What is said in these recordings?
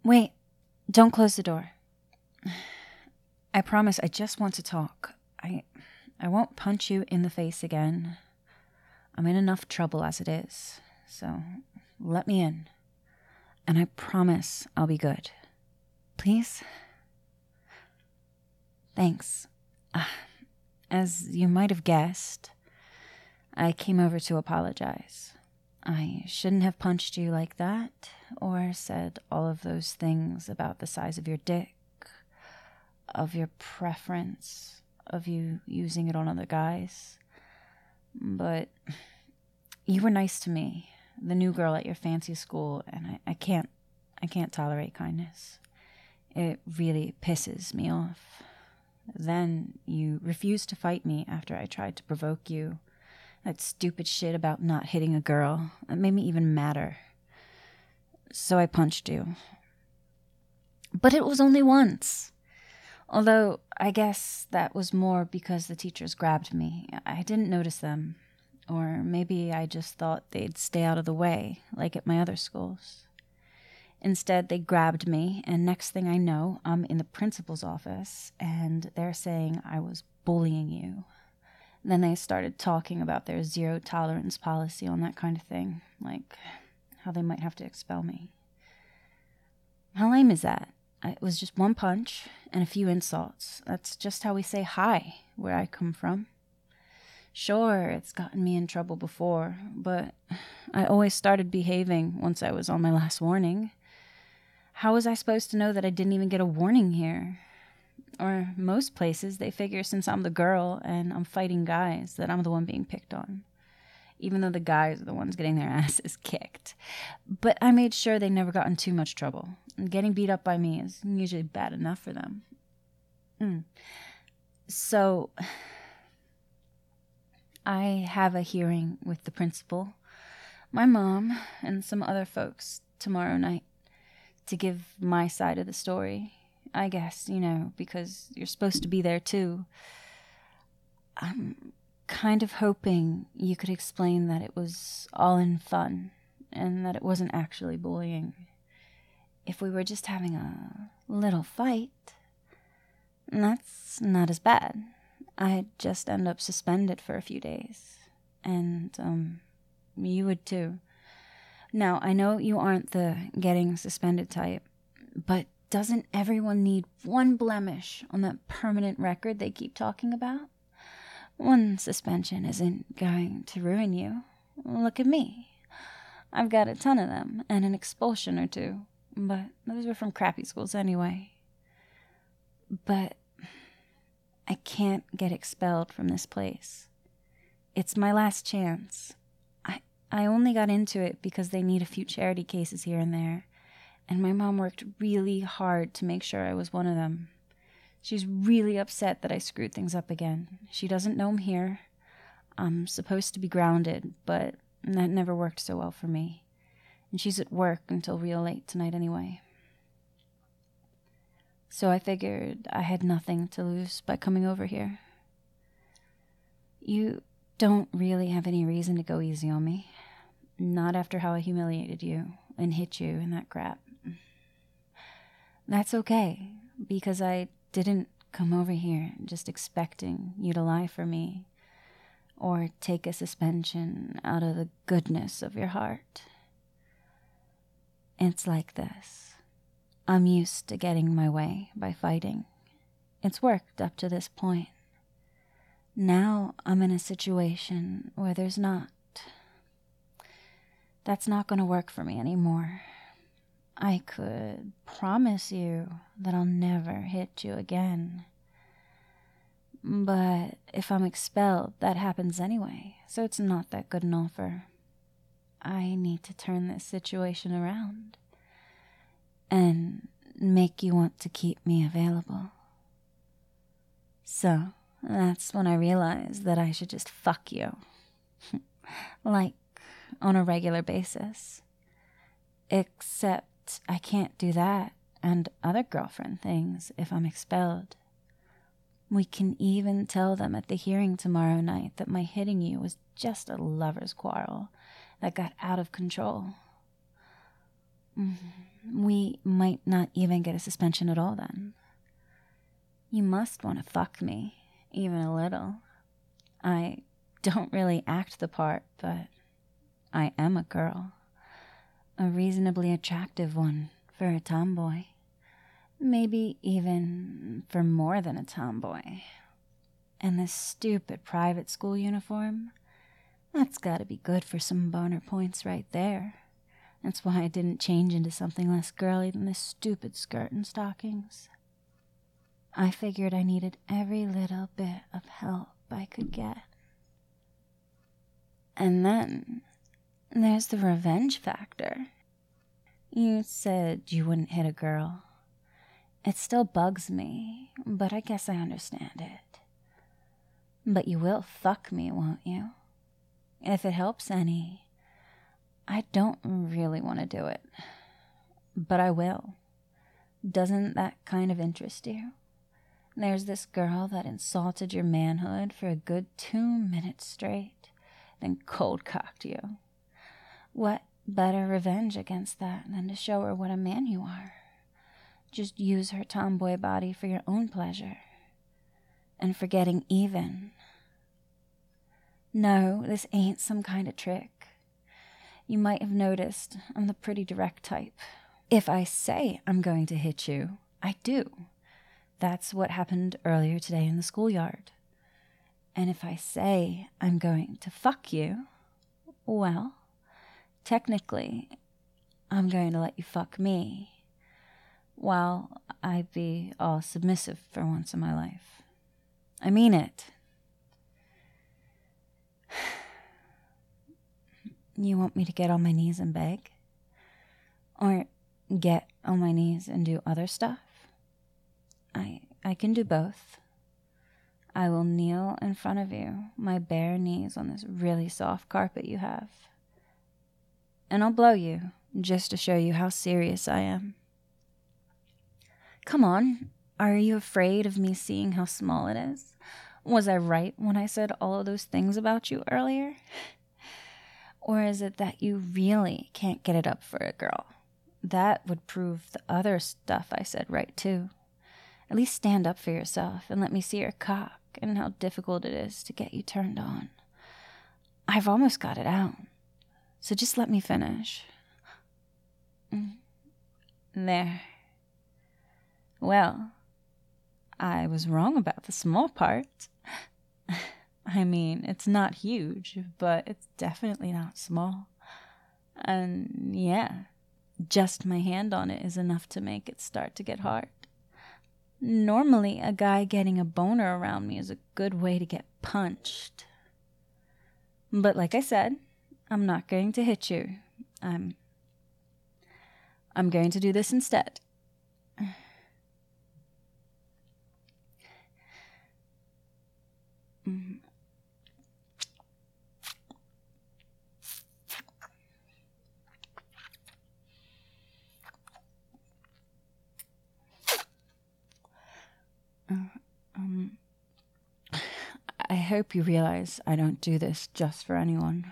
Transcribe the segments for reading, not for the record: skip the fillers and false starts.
Wait, don't close the door. I promise I just want to talk. I won't punch you in the face again. I'm in enough trouble as it is, so let me in. And I promise I'll be good. Please? Thanks. As you might have guessed, I came over to apologize. I shouldn't have punched you like that, or said all of those things about the size of your dick, of your preference, of you using it on other guys. But you were nice to me, the new girl at your fancy school, and I can't tolerate kindness. It really pisses me off. Then you refused to fight me after I tried to provoke you. That stupid shit about not hitting a girl, it made me even madder. So I punched you. But it was only once. Although, I guess that was more because the teachers grabbed me. I didn't notice them. Or maybe I just thought they'd stay out of the way, like at my other schools. Instead, they grabbed me, and next thing I know, I'm in the principal's office, and they're saying I was bullying you. Then they started talking about their zero-tolerance policy on that kind of thing, like how they might have to expel me. How lame is that? It was just one punch and a few insults. That's just how we say hi where I come from. Sure, it's gotten me in trouble before, but I always started behaving once I was on my last warning. How was I supposed to know that I didn't even get a warning here? Or most places, they figure since I'm the girl and I'm fighting guys that I'm the one being picked on. Even though the guys are the ones getting their asses kicked. But I made sure they never got in too much trouble. And getting beat up by me is usually bad enough for them. So, I have a hearing with the principal, my mom, and some other folks tomorrow night to give my side of the story. I guess, because you're supposed to be there too. I'm kind of hoping you could explain that it was all in fun and that it wasn't actually bullying. If we were just having a little fight, that's not as bad. I'd just end up suspended for a few days. And, you would too. Now, I know you aren't the getting suspended type, but doesn't everyone need one blemish on that permanent record they keep talking about? One suspension isn't going to ruin you. Look at me. I've got a ton of them, and an expulsion or two, but those were from crappy schools anyway. But I can't get expelled from this place. It's my last chance. I only got into it because they need a few charity cases here and there, and my mom worked really hard to make sure I was one of them. She's really upset that I screwed things up again. She doesn't know I'm here. I'm supposed to be grounded, but that never worked so well for me. And she's at work until real late tonight anyway. So I figured I had nothing to lose by coming over here. You don't really have any reason to go easy on me. Not after how I humiliated you and hit you and that crap. That's okay, because I didn't come over here just expecting you to lie for me or take a suspension out of the goodness of your heart. It's like this. I'm used to getting my way by fighting. It's worked up to this point. Now I'm in a situation where there's not. That's not going to work for me anymore. I could promise you that I'll never hit you again. But if I'm expelled, that happens anyway, so it's not that good an offer. I need to turn this situation around and make you want to keep me available. So that's when I realized that I should just fuck you. Like, on a regular basis. Except I can't do that and other girlfriend things if I'm expelled. We can even tell them at the hearing tomorrow night that my hitting you was just a lover's quarrel that got out of control. We might not even get a suspension at all then. You must want to fuck me, even a little. I don't really act the part, but I am a girl. A reasonably attractive one for a tomboy. Maybe even for more than a tomboy. And this stupid private school uniform, that's gotta be good for some boner points right there. That's why I didn't change into something less girly than this stupid skirt and stockings. I figured I needed every little bit of help I could get. And then there's the revenge factor. You said you wouldn't hit a girl. It still bugs me, but I guess I understand it. But you will fuck me, won't you? If it helps any. I don't really want to do it, but I will. Doesn't that kind of interest you? There's this girl that insulted your manhood for a good 2 minutes straight, then cold-cocked you. What better revenge against that than to show her what a man you are? Just use her tomboy body for your own pleasure. And for getting even. No, this ain't some kind of trick. You might have noticed I'm the pretty direct type. If I say I'm going to hit you, I do. That's what happened earlier today in the schoolyard. And if I say I'm going to fuck you, well, technically, I'm going to let you fuck me, while I be all submissive for once in my life. I mean it. You want me to get on my knees and beg? Or get on my knees and do other stuff? I can do both. I will kneel in front of you, my bare knees on this really soft carpet you have. And I'll blow you, just to show you how serious I am. Come on, are you afraid of me seeing how small it is? Was I right when I said all of those things about you earlier? Or is it that you really can't get it up for a girl? That would prove the other stuff I said right too. At least stand up for yourself and let me see your cock and how difficult it is to get you turned on. I've almost got it out, so just let me finish. There. Well, I was wrong about the small part. I mean, it's not huge, but it's definitely not small. And yeah, just my hand on it is enough to make it start to get hard. Normally, a guy getting a boner around me is a good way to get punched. But like I said, I'm not going to hit you. I'm going to do this instead. I hope you realize I don't do this just for anyone.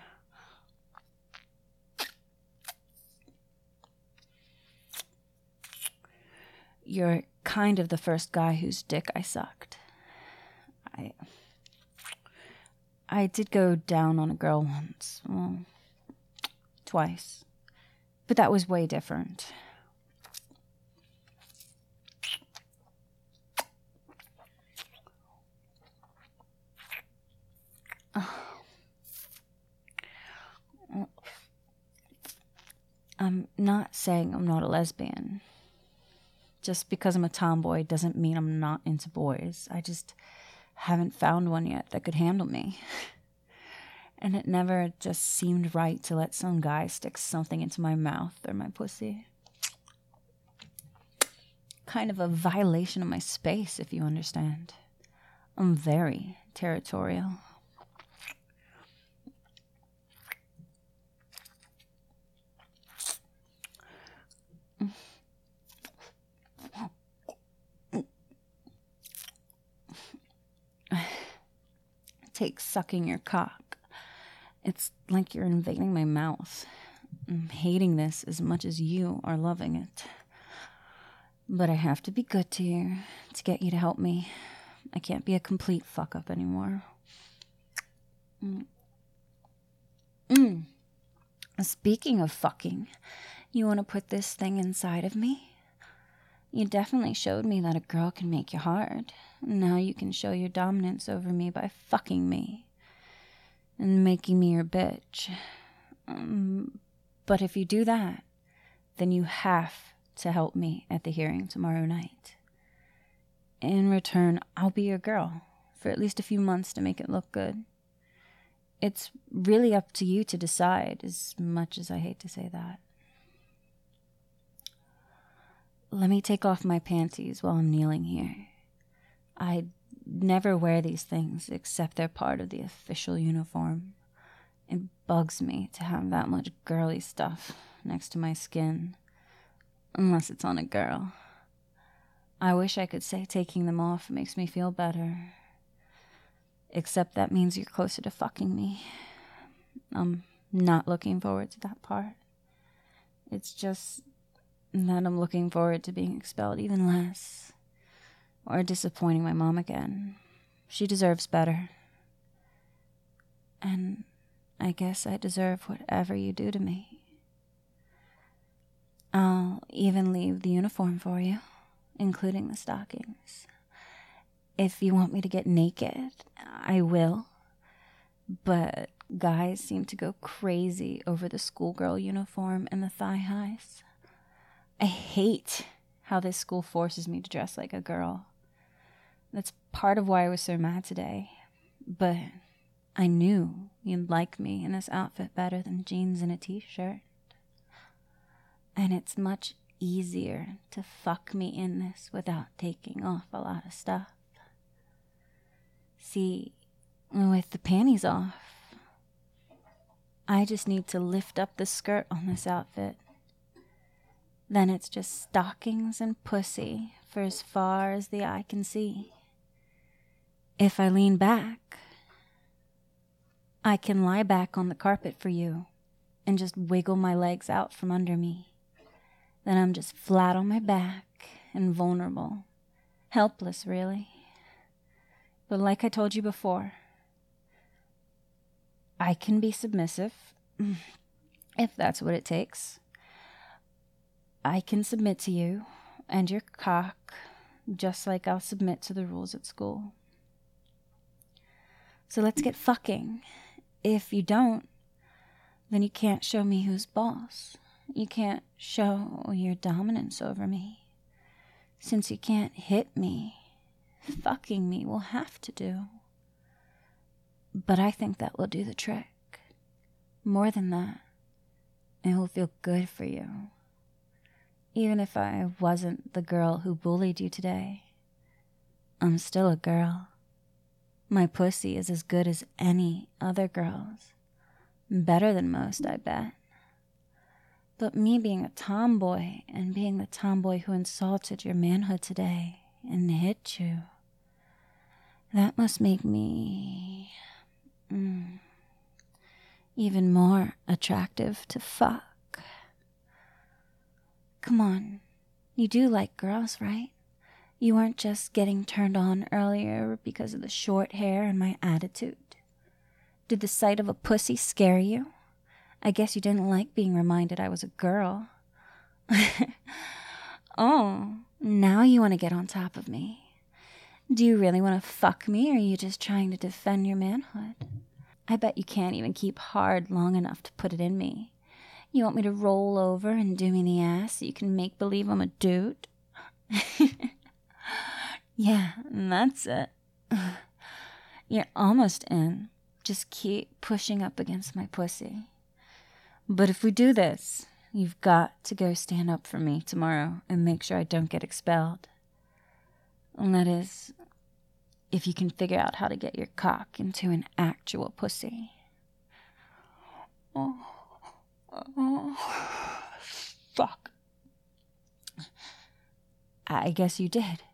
You're kind of the first guy whose dick I sucked. I did go down on a girl once. Well, twice. But that was way different. I'm not saying I'm not a lesbian. Just because I'm a tomboy doesn't mean I'm not into boys. I just haven't found one yet that could handle me. And it never just seemed right to let some guy stick something into my mouth or my pussy. Kind of a violation of my space, if you understand. I'm very territorial. Take sucking your cock. It's like you're invading my mouth. I'm hating this as much as you are loving it. But I have to be good to you to get you to help me. I can't be a complete fuck-up anymore. Speaking of fucking, you want to put this thing inside of me? You definitely showed me that a girl can make you hard. Now you can show your dominance over me by fucking me and making me your bitch. But if you do that, then you have to help me at the hearing tomorrow night. In return, I'll be your girl for at least a few months to make it look good. It's really up to you to decide, as much as I hate to say that. Let me take off my panties while I'm kneeling here. I never wear these things except they're part of the official uniform. It bugs me to have that much girly stuff next to my skin, unless it's on a girl. I wish I could say taking them off makes me feel better. Except that means you're closer to fucking me. I'm not looking forward to that part. It's just that I'm looking forward to being expelled even less. Or disappointing my mom again. She deserves better. And I guess I deserve whatever you do to me. I'll even leave the uniform for you, including the stockings. If you want me to get naked, I will. But guys seem to go crazy over the schoolgirl uniform and the thigh highs. I hate how this school forces me to dress like a girl. That's part of why I was so mad today. But I knew you'd like me in this outfit better than jeans and a t-shirt. And it's much easier to fuck me in this without taking off a lot of stuff. See, with the panties off, I just need to lift up the skirt on this outfit. Then it's just stockings and pussy for as far as the eye can see. If I lean back, I can lie back on the carpet for you and just wiggle my legs out from under me. Then I'm just flat on my back and vulnerable. Helpless, really. But like I told you before, I can be submissive, if that's what it takes. I can submit to you and your cock, just like I'll submit to the rules at school. So let's get fucking. If you don't, then you can't show me who's boss. You can't show your dominance over me. Since you can't hit me, fucking me will have to do. But I think that will do the trick. More than that, it will feel good for you. Even if I wasn't the girl who bullied you today, I'm still a girl. My pussy is as good as any other girl's. Better than most, I bet. But me being a tomboy and being the tomboy who insulted your manhood today and hit you, that must make me even more attractive to fuck. Come on, you do like girls, right? You weren't just getting turned on earlier because of the short hair and my attitude. Did the sight of a pussy scare you? I guess you didn't like being reminded I was a girl. Oh, now you want to get on top of me. Do you really want to fuck me, or are you just trying to defend your manhood? I bet you can't even keep hard long enough to put it in me. You want me to roll over and do me in the ass so you can make believe I'm a dude? Yeah, that's it. You're almost in. Just keep pushing up against my pussy. But if we do this, you've got to go stand up for me tomorrow and make sure I don't get expelled. And that is, if you can figure out how to get your cock into an actual pussy. Oh, fuck. I guess you did.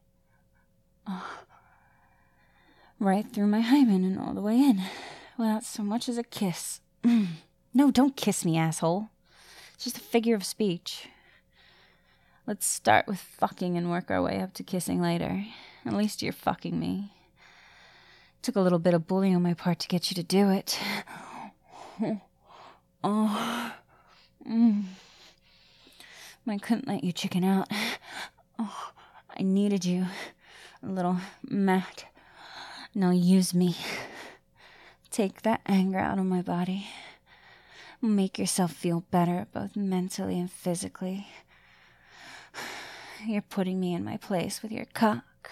Right through my hymen and all the way in, without so much as a kiss. No, don't kiss me, asshole. It's just a figure of speech. Let's start with fucking and work our way up to kissing later. At least you're fucking me. Took a little bit of bullying on my part to get you to do it. Oh. I couldn't let you chicken out. Oh, I needed you. A little Matt. Now use me. Take that anger out of my body. Make yourself feel better, both mentally and physically. You're putting me in my place with your cock.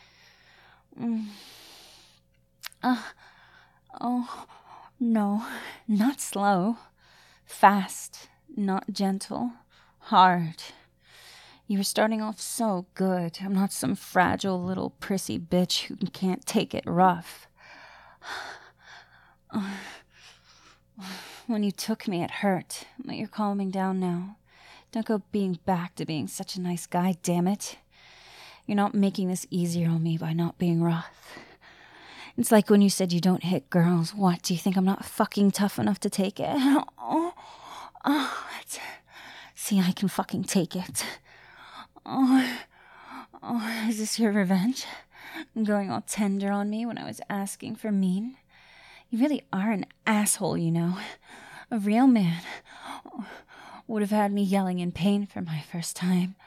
Oh, no, not slow. Fast, not gentle. Hard. You were starting off so good. I'm not some fragile little prissy bitch who can't take it rough. When you took me, it hurt, but you're calming down now. Don't go being back to being such a nice guy, damn it. You're not making this easier on me by not being rough. It's like when you said you don't hit girls. What, do you think I'm not fucking tough enough to take it? See, I can fucking take it. Is this your revenge? Going all tender on me when I was asking for mean? You really are an asshole, you know. A real man would have had me yelling in pain for my first time.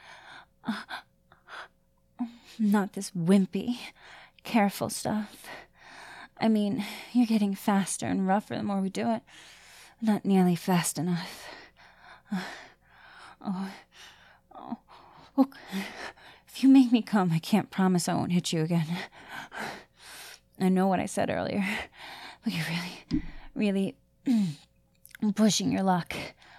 Not this wimpy, careful stuff. I mean, you're getting faster and rougher the more we do it. Not nearly fast enough. Look, if you make me come, I can't promise I won't hit you again. I know what I said earlier, but you're really pushing your luck.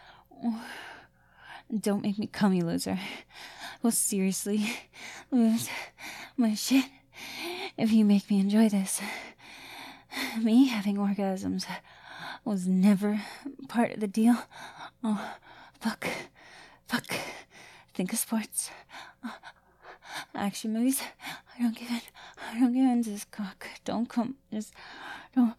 Don't make me come, you loser. Will seriously lose my shit if you make me enjoy this. Me having orgasms was never part of the deal. Oh, fuck. Think of sports. Action movies. I don't get into this cock. Don't come. Just don't.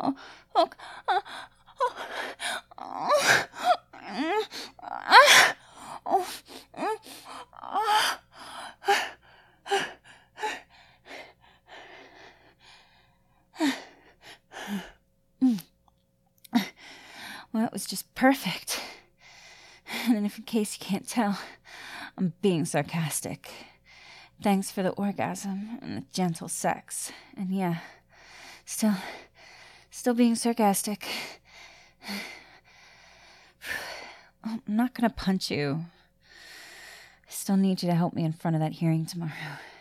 Well, it was just perfect. And if in case you can't tell, I'm being sarcastic. Thanks for the orgasm and the gentle sex. And yeah, still being sarcastic. I'm not gonna punch you. I still need you to help me in front of that hearing tomorrow.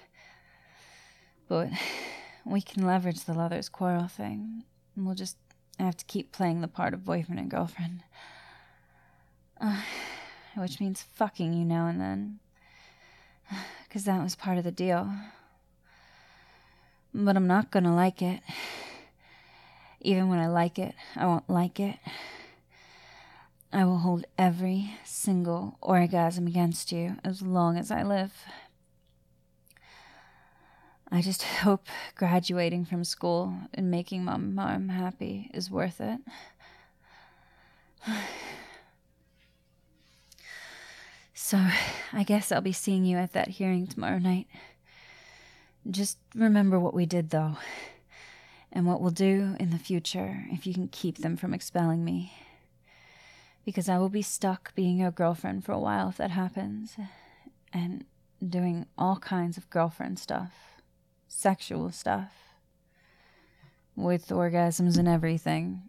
But we can leverage the lovers' quarrel thing. And we'll just have to keep playing the part of boyfriend and girlfriend. Which means fucking you now and then. Because that was part of the deal. But I'm not gonna like it. Even when I like it, I won't like it. I will hold every single orgasm against you as long as I live. I just hope graduating from school and making mom happy is worth it. So, I guess I'll be seeing you at that hearing tomorrow night. Just remember what we did, though, and what we'll do in the future if you can keep them from expelling me. Because I will be stuck being your girlfriend for a while if that happens, and doing all kinds of girlfriend stuff, sexual stuff, with orgasms and everything.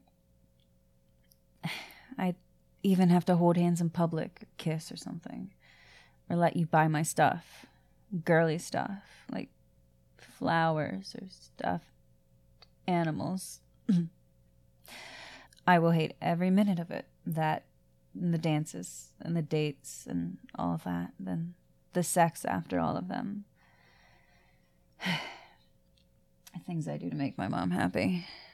I'd even have to hold hands in public, kiss or something, or let you buy my stuff, girly stuff, like flowers or stuffed animals. I will hate every minute of it, that and the dances and the dates and all of that, then the sex after all of them. Things I do to make my mom happy.